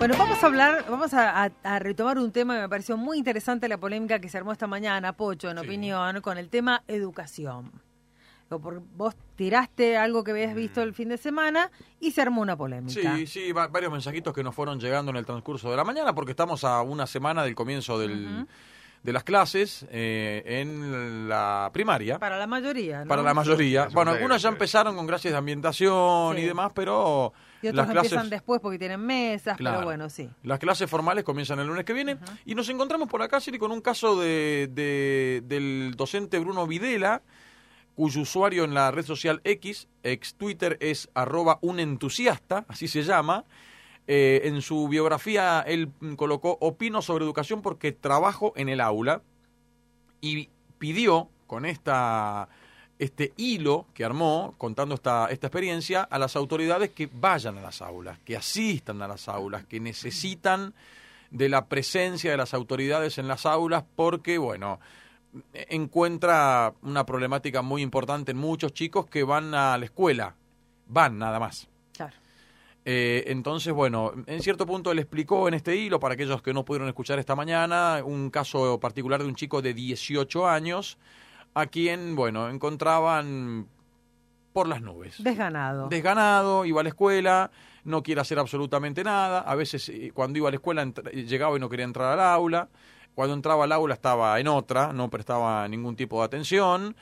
Bueno, vamos a retomar un tema que me pareció muy interesante, la polémica que se armó esta mañana, Pocho, en opinión, con el tema educación. Vos tiraste algo que habías visto el fin de semana y se armó una polémica. Sí, varios mensajitos que nos fueron llegando en el transcurso de la mañana, porque estamos a una semana del comienzo de las clases en la primaria. Para la mayoría, ¿no? Para la mayoría. Bueno, algunas ya empezaron con clases de ambientación y demás, pero... Y otros empiezan después porque tienen mesas, claro, pero bueno, sí. Las clases formales comienzan el lunes que viene y nos encontramos por acá, Siri, con un caso del docente Bruno Videla, cuyo usuario en la red social X, ex Twitter, es @unentusiasta, así se llama. En su biografía él colocó: opino sobre educación porque trabajo en el aula, y pidió con este hilo que armó contando esta experiencia a las autoridades que vayan a las aulas, que asistan a las aulas, que necesitan de la presencia de las autoridades en las aulas porque, bueno, encuentra una problemática muy importante en muchos chicos que van a la escuela, van nada más. Claro. Entonces, bueno, en cierto punto él explicó en este hilo, para aquellos que no pudieron escuchar esta mañana, un caso particular de un chico de 18 años a quien, bueno, encontraban por las nubes. Desganado, iba a la escuela, no quiere hacer absolutamente nada. A veces cuando iba a la escuela llegaba y no quería entrar al aula. Cuando entraba al aula estaba en otra, no prestaba ningún tipo de atención.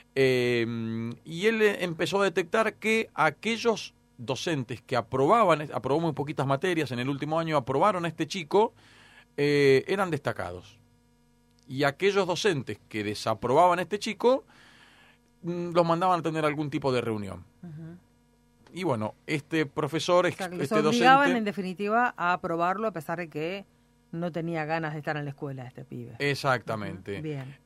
Y él empezó a detectar que aquellos docentes que aprobó muy poquitas materias en el último año, aprobaron a este chico, eran destacados. Y aquellos docentes que desaprobaban a este chico, los mandaban a tener algún tipo de reunión. Y bueno, este profesor, los obligaban docente, en definitiva a aprobarlo a pesar de que no tenía ganas de estar en la escuela este pibe. Exactamente. Bien.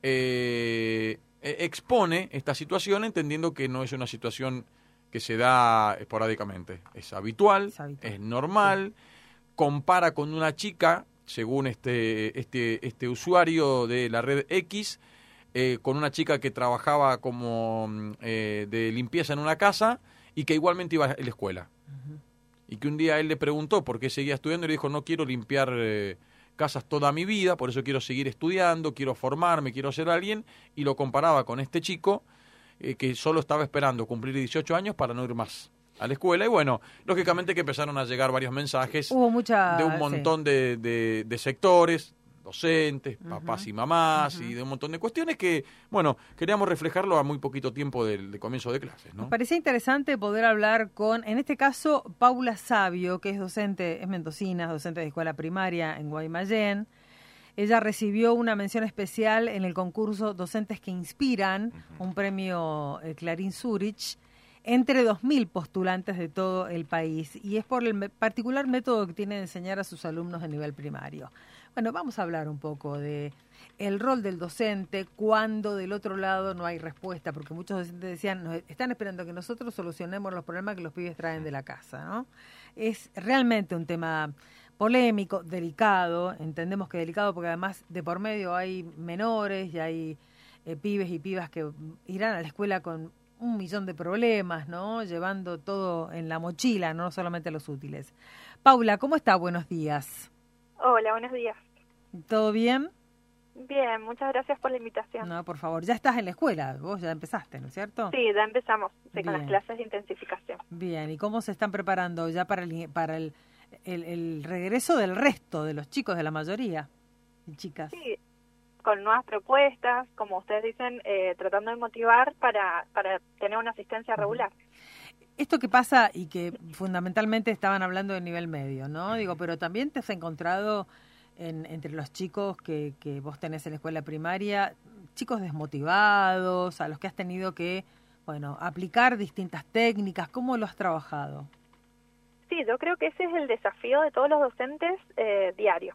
Expone esta situación entendiendo que no es una situación que se da esporádicamente. Es habitual, es normal. Compara con una chica, según este usuario de la red X, con una chica que trabajaba como de limpieza en una casa y que igualmente iba a la escuela. Y que un día él le preguntó por qué seguía estudiando y le dijo: no quiero limpiar casas toda mi vida, por eso quiero seguir estudiando, quiero formarme, quiero ser alguien. Y lo comparaba con este chico que solo estaba esperando cumplir 18 años para no ir más a la escuela. Y bueno, lógicamente que empezaron a llegar varios mensajes de un montón de sectores, docentes, papás y mamás, y de un montón de cuestiones que, bueno, queríamos reflejarlo a muy poquito tiempo del comienzo de clases, ¿no? Me parecía interesante poder hablar con, en este caso, Paula Savio, que es docente, es mendocina, docente de escuela primaria en Guaymallén. Ella recibió una mención especial en el concurso Docentes que Inspiran, un premio Clarín Zurich, entre 2.000 postulantes de todo el país, y es por el particular método que tiene de enseñar a sus alumnos de nivel primario. Bueno, vamos a hablar un poco de el rol del docente cuando del otro lado no hay respuesta, porque muchos docentes decían, están esperando que nosotros solucionemos los problemas que los pibes traen de la casa, ¿no? Es realmente un tema polémico, delicado, entendemos que delicado porque además de por medio hay menores y hay pibes y pibas que irán a la escuela con 1.000.000 de problemas, ¿no? Llevando todo en la mochila, no solamente los útiles. Paula, ¿cómo está? Buenos días. Hola, buenos días. ¿Todo bien? Bien, muchas gracias por la invitación. No, por favor, ya estás en la escuela, vos ya empezaste, ¿no es cierto? Sí, ya empezamos con las clases de intensificación. Bien, ¿y cómo se están preparando ya para el regreso del resto de los chicos, de la mayoría de chicas? Sí, con nuevas propuestas, como ustedes dicen, tratando de motivar para tener una asistencia regular. Esto que pasa y que fundamentalmente estaban hablando de nivel medio, ¿no? Digo, pero también te has encontrado entre los chicos que vos tenés en la escuela primaria, chicos desmotivados, a los que has tenido que, bueno, aplicar distintas técnicas. ¿Cómo lo has trabajado? Sí, yo creo que ese es el desafío de todos los docentes diario.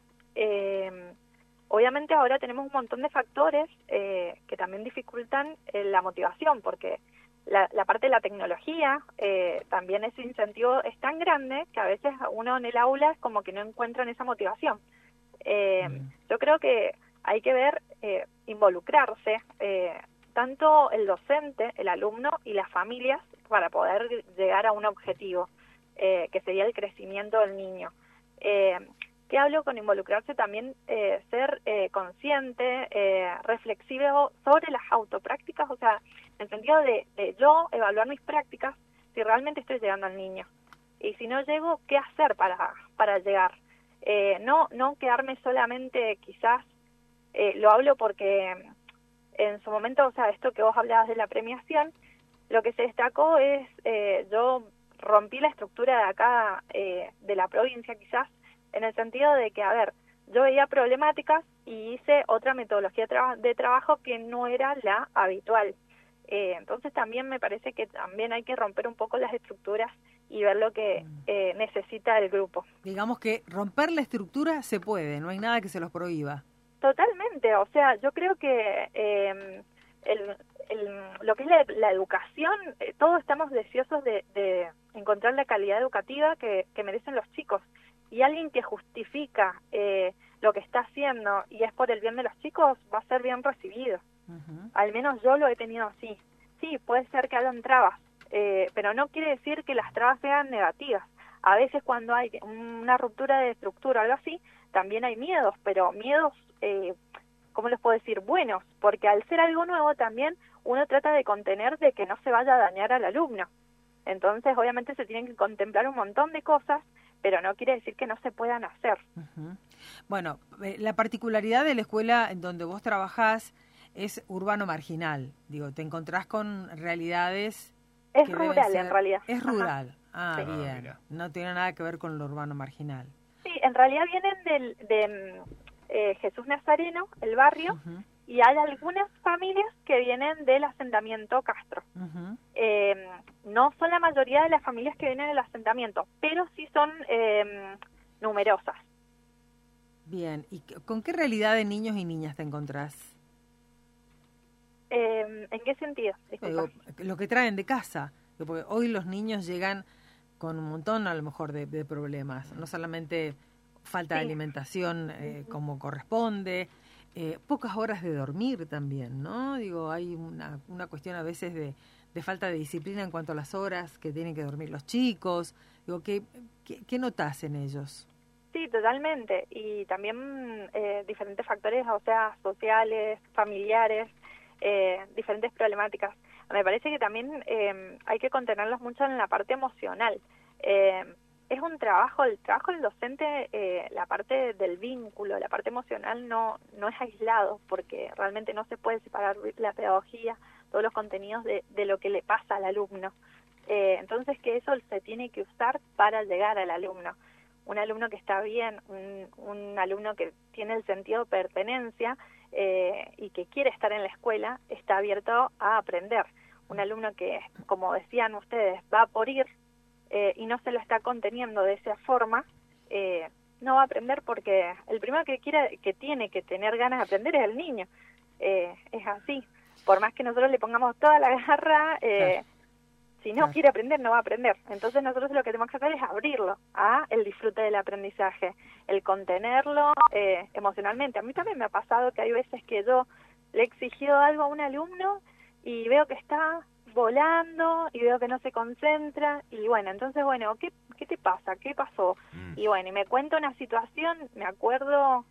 Obviamente ahora tenemos un montón de factores que también dificultan la motivación, porque la parte de la tecnología, también ese incentivo es tan grande que a veces uno en el aula es como que no encuentran esa motivación. Yo creo que hay que ver, involucrarse, tanto el docente, el alumno y las familias para poder llegar a un objetivo, que sería el crecimiento del niño. ¿Qué hablo con involucrarse? También ser consciente, reflexivo sobre las autoprácticas, o sea, en el sentido de yo evaluar mis prácticas, si realmente estoy llegando al niño. Y si no llego, ¿qué hacer para llegar? No quedarme solamente, quizás, lo hablo porque en su momento, o sea, esto que vos hablabas de la premiación, lo que se destacó es, yo rompí la estructura de acá, de la provincia quizás, en el sentido de que, a ver, yo veía problemáticas y hice otra metodología de trabajo que no era la habitual. Entonces también me parece que también hay que romper un poco las estructuras y ver lo que necesita el grupo. Digamos que romper la estructura se puede, no hay nada que se los prohíba. Totalmente, o sea, yo creo que lo que es la educación, todos estamos deseosos de encontrar la calidad educativa que merecen los chicos. Y alguien que justifica lo que está haciendo y es por el bien de los chicos, va a ser bien recibido. Al menos yo lo he tenido así. Sí, puede ser que hayan trabas, pero no quiere decir que las trabas sean negativas. A veces cuando hay una ruptura de estructura o algo así, también hay miedos, pero miedos, ¿cómo les puedo decir? Buenos, porque al ser algo nuevo también uno trata de contener de que no se vaya a dañar al alumno. Entonces, obviamente se tienen que contemplar un montón de cosas, pero no quiere decir que no se puedan hacer. Bueno, la particularidad de la escuela en donde vos trabajás es urbano marginal. Digo, te encontrás con realidades... Es rural, en realidad. Es rural. Ah, sí. bien. Mira. No tiene nada que ver con lo urbano marginal. Sí, en realidad vienen de Jesús Nazareno, el barrio, y hay algunas familias que vienen del asentamiento Castro. No son la mayoría de las familias que vienen del asentamiento, pero sí son numerosas. Bien, ¿y con qué realidad de niños y niñas te encontrás? ¿En qué sentido? Digo, lo que traen de casa, porque hoy los niños llegan con un montón a lo mejor de problemas, no solamente falta de alimentación como corresponde, pocas horas de dormir también, ¿no? Digo, hay una cuestión a veces de falta de disciplina en cuanto a las horas que tienen que dormir los chicos. Digo, ¿qué notás en ellos? Sí, totalmente. Y también diferentes factores, o sea, sociales, familiares, diferentes problemáticas. Me parece que también hay que contenerlos mucho en la parte emocional. Es un trabajo, el trabajo del docente, la parte del vínculo, la parte emocional no es aislado, porque realmente no se puede separar la pedagogía, todos los contenidos de lo que le pasa al alumno. Entonces que eso se tiene que usar para llegar al alumno. Un alumno que está bien, un alumno que tiene el sentido de pertenencia y que quiere estar en la escuela, está abierto a aprender. Un alumno que, como decían ustedes, va por ir y no se lo está conteniendo de esa forma, no va a aprender, porque el primero que tiene que tener ganas de aprender es el niño. Es así. Por más que nosotros le pongamos toda la garra, si no quiere aprender, no va a aprender. Entonces nosotros lo que tenemos que hacer es abrirlo a el disfrute del aprendizaje, el contenerlo emocionalmente. A mí también me ha pasado que hay veces que yo le he exigido algo a un alumno y veo que está volando y veo que no se concentra, y bueno, entonces, bueno, ¿qué te pasa? ¿Qué pasó? Y bueno, y me cuenta una situación, me acuerdo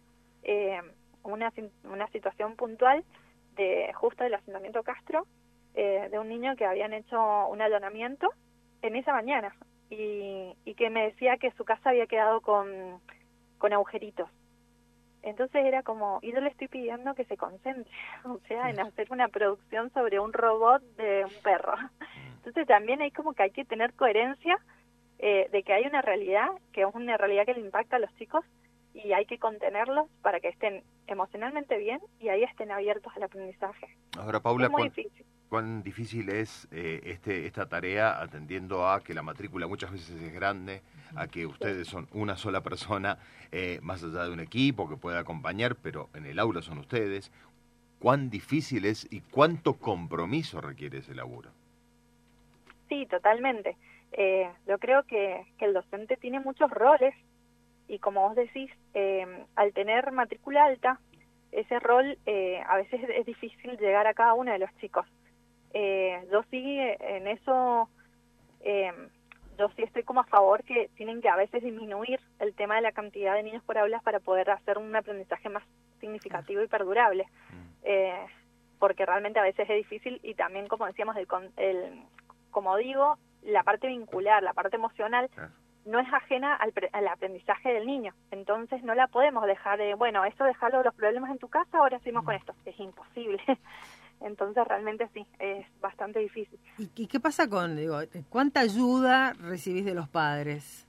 una situación puntual de justo del asentamiento Castro, de un niño que habían hecho un allanamiento en esa mañana y que me decía que su casa había quedado con agujeritos. Entonces era como, y yo le estoy pidiendo que se concentre, o sea, en hacer una producción sobre un robot de un perro. Entonces también hay como que hay que tener coherencia de que hay una realidad, que es una realidad que le impacta a los chicos, y hay que contenerlos para que estén emocionalmente bien y ahí estén abiertos al aprendizaje. Ahora, Paula, es muy difícil. ¿Cuán difícil es esta tarea, atendiendo a que la matrícula muchas veces es grande, a que ustedes son una sola persona, más allá de un equipo que pueda acompañar, pero en el aula son ustedes? ¿Cuán difícil es y cuánto compromiso requiere ese laburo? Sí, totalmente. Yo creo que el docente tiene muchos roles y, como vos decís, al tener matrícula alta, ese rol a veces es difícil llegar a cada uno de los chicos. Yo sí en eso yo sí estoy como a favor que tienen que a veces disminuir el tema de la cantidad de niños por aulas para poder hacer un aprendizaje más significativo y perdurable, porque realmente a veces es difícil, y también, como decíamos, como digo, la parte vincular, la parte emocional, no es ajena al aprendizaje del niño. Entonces no la podemos dejar de, bueno, esto dejarlo, los problemas en tu casa, ahora seguimos con esto. Es imposible. Entonces realmente sí, es bastante difícil. ¿Y qué pasa cuánta ayuda recibís de los padres?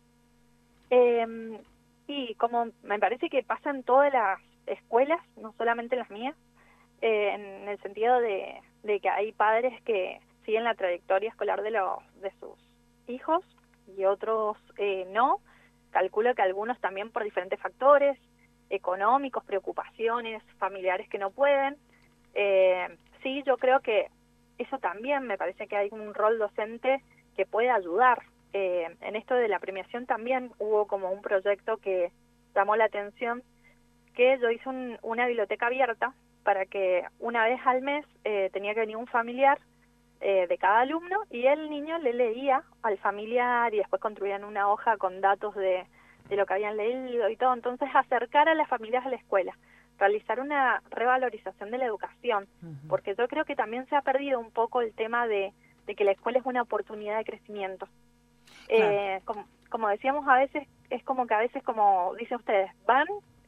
Y como me parece que pasa en todas las escuelas, no solamente en las mías, en el sentido de que hay padres que siguen la trayectoria escolar de sus hijos y otros no. Calculo que algunos también por diferentes factores económicos, preocupaciones, familiares que no pueden. Sí, yo creo que eso también me parece que hay un rol docente que puede ayudar. En esto de la premiación también hubo como un proyecto que llamó la atención, que yo hice una biblioteca abierta para que una vez al mes tenía que venir un familiar de cada alumno, y el niño le leía al familiar y después construían una hoja con datos de lo que habían leído y todo. Entonces acercar a las familias a la escuela, realizar una revalorización de la educación, porque yo creo que también se ha perdido un poco el tema de que la escuela es una oportunidad de crecimiento. Claro. Como decíamos, a veces es como que a veces, como dicen ustedes, van,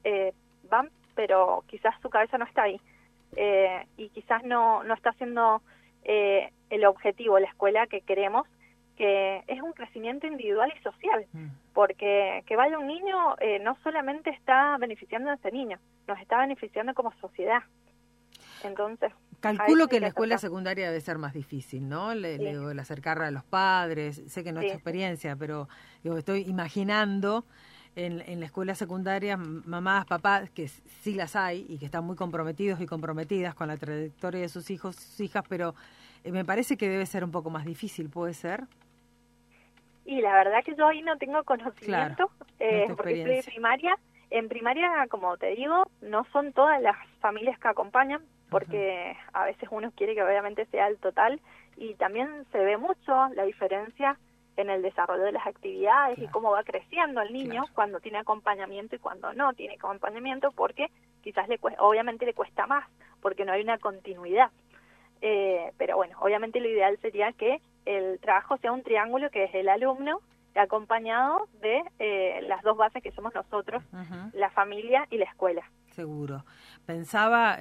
pero quizás su cabeza no está ahí, y quizás no está haciendo el objetivo, la escuela que queremos, que es un crecimiento individual y social, porque que vaya un niño no solamente está beneficiando a ese niño, nos está beneficiando como sociedad. Entonces, calculo que en la escuela secundaria debe ser más difícil, ¿no? El acercar a los padres, sé que no es tu experiencia, pero estoy imaginando en la escuela secundaria mamás, papás, que sí las hay y que están muy comprometidos y comprometidas con la trayectoria de sus hijos, sus hijas, pero me parece que debe ser un poco más difícil, ¿puede ser? Y la verdad que yo ahí no tengo conocimiento, claro, porque estoy de primaria. En primaria, como te digo, no son todas las familias que acompañan, porque a veces uno quiere que obviamente sea el total, y también se ve mucho la diferencia en el desarrollo de las actividades y cómo va creciendo el niño cuando tiene acompañamiento y cuando no tiene acompañamiento, porque quizás obviamente le cuesta más, porque no hay una continuidad. Pero bueno, obviamente lo ideal sería que el trabajo sea un triángulo, que es el alumno acompañado de las dos bases que somos nosotros, la familia y la escuela. Seguro. Pensaba,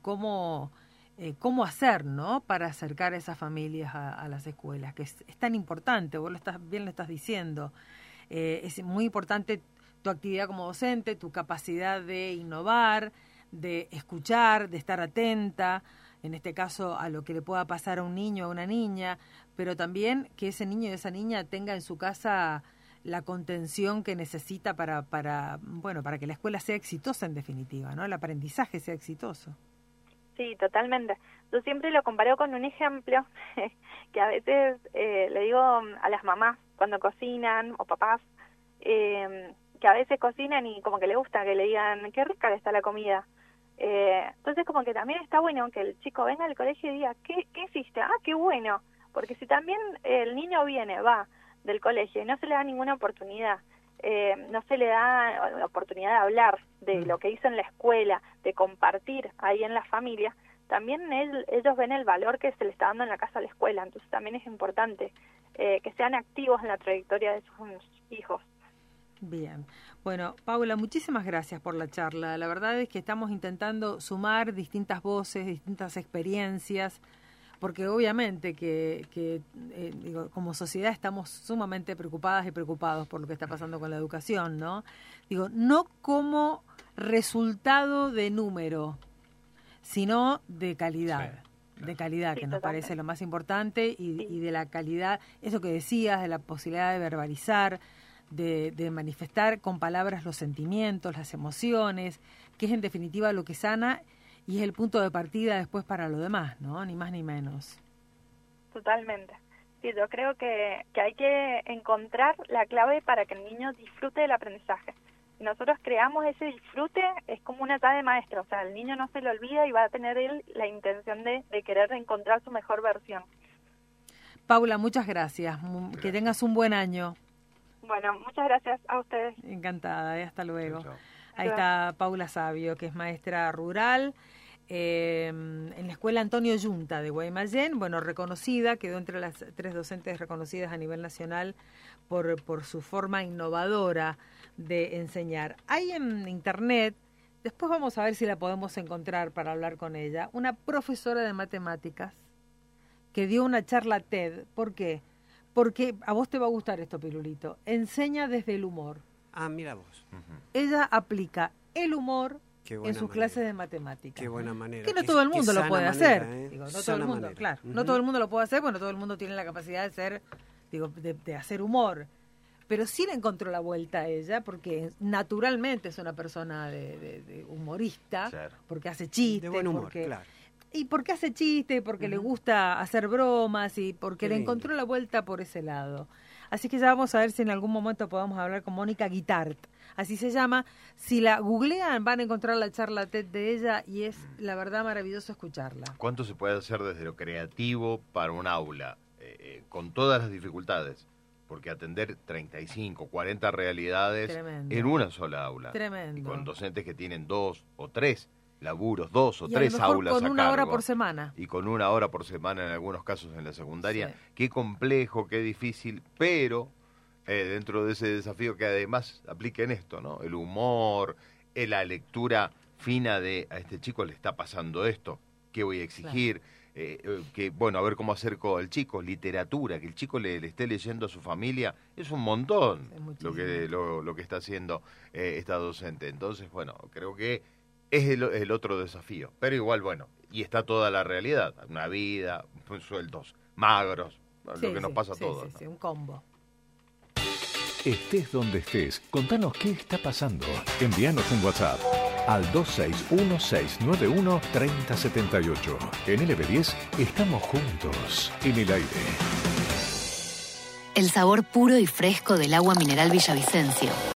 cómo hacer, ¿no?, para acercar a esas familias a las escuelas, que es tan importante, vos lo estás diciendo. Es muy importante tu actividad como docente, tu capacidad de innovar, de escuchar, de estar atenta, en este caso a lo que le pueda pasar a un niño o a una niña, pero también que ese niño y esa niña tenga en su casa la contención que necesita para que la escuela sea exitosa, en definitiva, ¿no? El aprendizaje sea exitoso. Sí, totalmente. Yo siempre lo comparo con un ejemplo que a veces le digo a las mamás cuando cocinan, o papás, que a veces cocinan y como que les gusta que le digan qué rica está la comida. Entonces como que también está bueno que el chico venga al colegio y diga, ¿qué hiciste? Ah, qué bueno. Porque si también el niño va del colegio y no se le da ninguna oportunidad, no se le da la oportunidad de hablar de lo que hizo en la escuela, de compartir ahí en la familia, también ellos ven el valor que se le está dando en la casa a la escuela. Entonces también es importante que sean activos en la trayectoria de sus hijos. Bien. Bueno, Paula, muchísimas gracias por la charla. La verdad es que estamos intentando sumar distintas voces, distintas experiencias, porque obviamente que como sociedad estamos sumamente preocupadas y preocupados por lo que está pasando con la educación, ¿no? No como resultado de número, sino de calidad. Sí. De calidad, que nos parece lo más importante, y de la calidad, eso que decías, de la posibilidad de verbalizar, de manifestar con palabras los sentimientos, las emociones, que es en definitiva lo que sana y es el punto de partida después para lo demás, ¿no? Ni más ni menos. Totalmente. Sí, yo creo que hay que encontrar la clave para que el niño disfrute del aprendizaje. Si nosotros creamos ese disfrute, es como una llave maestra, o sea, el niño no se lo olvida y va a tener él la intención de querer encontrar su mejor versión. Paula, muchas gracias. Que tengas un buen año. Bueno, muchas gracias a ustedes. Encantada, hasta luego. Chao, chao. Ahí está Paula Savio, que es maestra rural en la escuela Antonio Yunta de Guaymallén, bueno, reconocida, quedó entre las 3 docentes reconocidas a nivel nacional por su forma innovadora de enseñar. Hay en internet, después vamos a ver si la podemos encontrar para hablar con ella, una profesora de matemáticas que dio una charla TED. ¿Por qué? Porque a vos te va a gustar esto, Pirulito. Enseña desde el humor. Ah, mira vos. Ella aplica el humor en sus clases de matemáticas. Qué buena manera. Que no todo el mundo lo puede hacer. Digo, no todo el mundo, manera. claro. No todo el mundo lo puede hacer, bueno, todo el mundo tiene la capacidad de ser, de hacer humor. Pero sí le encontró la vuelta a ella, porque naturalmente es una persona de humorista, Claro. porque hace chistes. De buen humor, claro. Y porque hace chistes, porque le gusta hacer bromas y porque Qué le lindo. encontró la vuelta por ese lado. Así que ya vamos a ver si en algún momento podemos hablar con Mónica Guitart. Así se llama. Si la googlean van a encontrar la charla TED de ella y es la verdad maravilloso escucharla. ¿Cuánto se puede hacer desde lo creativo para un aula? Con todas las dificultades. Porque atender 35, 40 realidades Tremendo. en una sola aula. Tremendo. Y con docentes que tienen 2 o 3 laburos, 2 o Y a 3 lo mejor aulas con a una hora cargo. por semana. Y con 1 hora por semana en algunos casos en la secundaria. Sí. Qué complejo, qué difícil, pero dentro de ese desafío que además aplica en esto, ¿no? El humor, la lectura fina de a este chico le está pasando esto, ¿qué voy a exigir? Que bueno, a ver cómo acerco al chico, literatura, que el chico le esté leyendo a su familia, es un montón lo que está haciendo esta docente. Entonces, bueno, creo que es el otro desafío, pero igual, bueno, y está toda la realidad, una vida, sueldos, magros, lo que nos pasa a todos. Sí, un combo. Estés donde estés, contanos qué está pasando. Envíanos un WhatsApp al 261-691-3078. En LB10 estamos juntos, en el aire. El sabor puro y fresco del agua mineral Villavicencio.